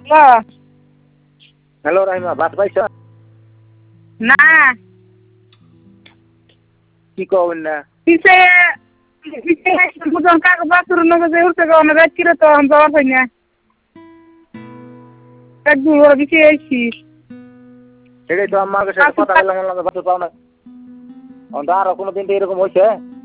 Hello. Hello Rahima, ভাত পাইছ? না কি কবেন না? পিছে পিছে বুঝন কাক বাসুর নগে যে উঠতে গো রাত কিরে তো আমি যাওয়ার পাই না এক দু বড় পিছে আইছি সেটাই তো আমার সাথে কথা বললাম, ভাত পাও না। আর কোনো দিন তো এরকম হয়েছে?